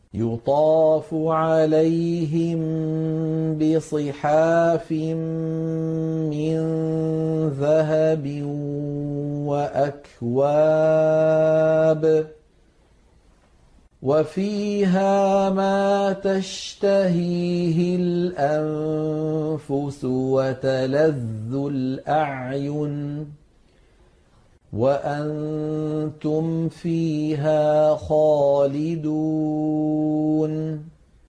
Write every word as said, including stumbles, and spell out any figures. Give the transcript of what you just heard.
يطاف عليهم بصحاف من ذهب وأكواب وفيها ما تشتهيه الأنفس وتلذ الأعين وأنتم فيها خالدون